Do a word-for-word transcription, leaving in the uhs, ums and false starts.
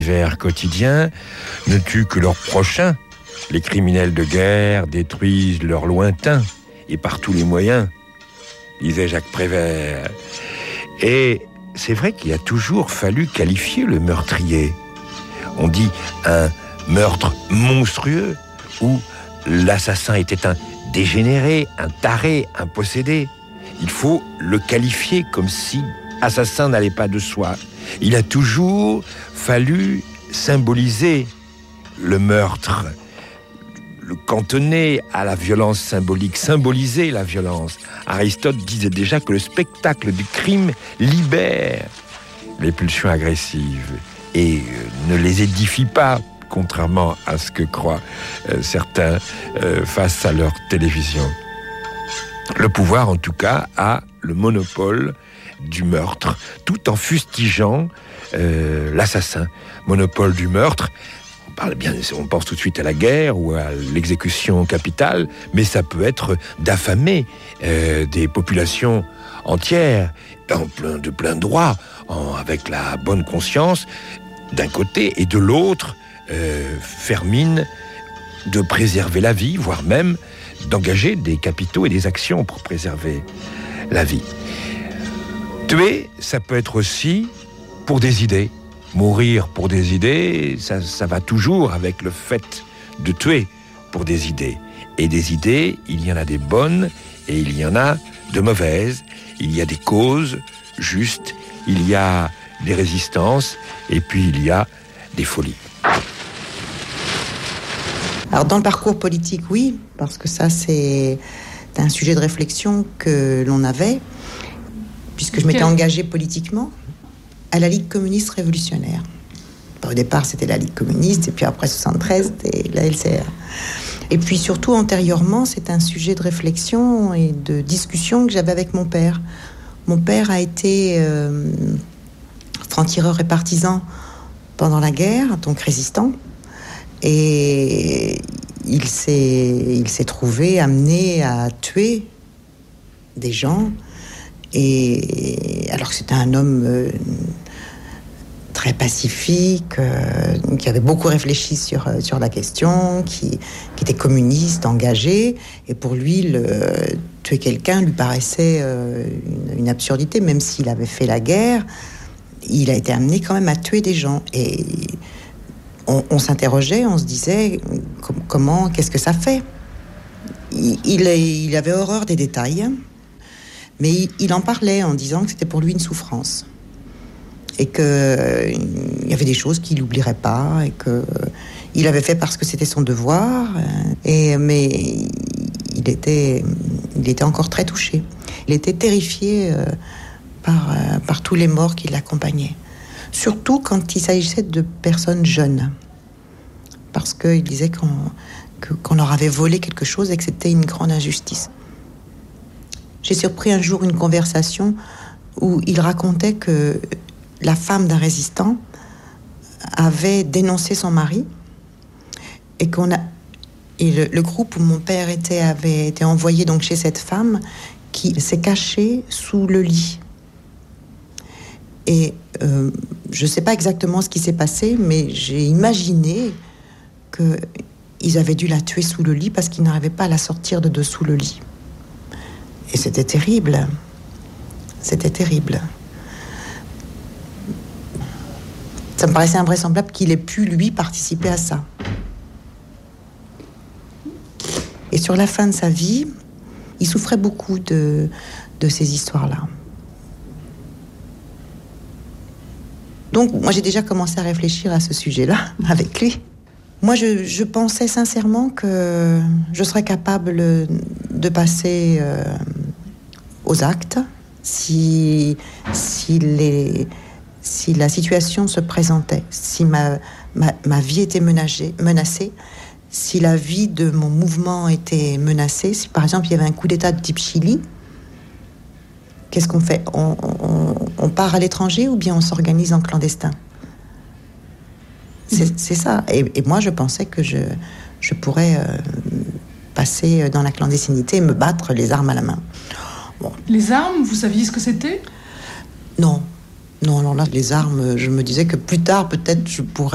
faits quotidiens ne tuent que leurs prochains. Les criminels de guerre détruisent leurs lointains, et par tous les moyens, disait Jacques Prévert. Et c'est vrai qu'il a toujours fallu qualifier le meurtrier. On dit un meurtre monstrueux, où l'assassin était un dégénéré, un taré, un possédé. Il faut le qualifier comme si assassin n'allait pas de soi. Il a toujours fallu symboliser le meurtre, le cantonner à la violence symbolique, symboliser la violence. Aristote disait déjà que le spectacle du crime libère les pulsions agressives et ne les édifie pas, contrairement à ce que croient euh, certains euh, face à leur télévision. Le pouvoir, en tout cas, a le monopole du meurtre, tout en fustigeant euh, l'assassin. Monopole du meurtre, on parle bien, on pense tout de suite à la guerre ou à l'exécution capitale, mais ça peut être d'affamer euh, des populations entières, en plein, de plein droit, en, avec la bonne conscience, d'un côté, et de l'autre, euh, faire mine de préserver la vie, voire même d'engager des capitaux et des actions pour préserver la vie. Tuer, ça peut être aussi pour des idées. Mourir pour des idées, ça, ça va toujours avec le fait de tuer pour des idées. Et des idées, il y en a des bonnes et il y en a de mauvaises. Il y a des causes justes, il y a des résistances et puis il y a des folies. Alors dans le parcours politique, oui, parce que ça c'est un sujet de réflexion que l'on avait, puisque je m'étais engagée politiquement à la Ligue communiste révolutionnaire. Au départ, c'était la Ligue communiste, et puis après soixante-treize, c'était la L C R. Et puis surtout, antérieurement, c'est un sujet de réflexion et de discussion que j'avais avec mon père. Mon père a été euh, franc-tireur et partisan pendant la guerre, donc résistant. Et il s'est, il s'est trouvé amené à tuer des gens. Et alors que c'était un homme euh, très pacifique, euh, qui avait beaucoup réfléchi sur, sur la question, qui, qui était communiste, engagé. Et pour lui, le, tuer quelqu'un lui paraissait euh, une, une absurdité, même s'il avait fait la guerre. Il a été amené quand même à tuer des gens. Et on, on s'interrogeait, on se disait com- comment, qu'est-ce que ça fait ? il, il, il avait horreur des détails. Mais il, il en parlait en disant que c'était pour lui une souffrance. Et qu'il euh, y avait des choses qu'il n'oublierait pas. Et qu'il euh, avait fait parce que c'était son devoir. Et, mais il était, il était encore très touché. Il était terrifié euh, par, euh, par tous les morts qui l'accompagnaient. Surtout quand il s'agissait de personnes jeunes. Parce qu'il disait qu'on, que, qu'on leur avait volé quelque chose et que c'était une grande injustice. J'ai surpris un jour une conversation où il racontait que la femme d'un résistant avait dénoncé son mari et qu'on a et le, le groupe où mon père était avait été envoyé donc chez cette femme qui s'est cachée sous le lit. Et euh, je ne sais pas exactement ce qui s'est passé, mais j'ai imaginé qu'ils avaient dû la tuer sous le lit parce qu'ils n'arrivaient pas à la sortir de dessous le lit. Et c'était terrible. C'était terrible. Ça me paraissait invraisemblable qu'il ait pu, lui, participer à ça. Et sur la fin de sa vie, il souffrait beaucoup de, de ces histoires-là. Donc, moi, j'ai déjà commencé à réfléchir à ce sujet-là avec lui. Moi, je, je pensais sincèrement que je serais capable de passer euh, aux actes si, si, les, si la situation se présentait, si ma, ma, ma vie était menacée, menacée, si la vie de mon mouvement était menacée, si par exemple il y avait un coup d'État de type Chili, qu'est-ce qu'on fait ? on, on, on part à l'étranger ou bien on s'organise en clandestin ? C'est, c'est ça. Et, et moi, je pensais que je, je pourrais euh, passer dans la clandestinité et me battre les armes à la main. Bon. Les armes, vous saviez ce que c'était ? Non. Non, alors là, les armes, je me disais que plus tard, peut-être, je pourrais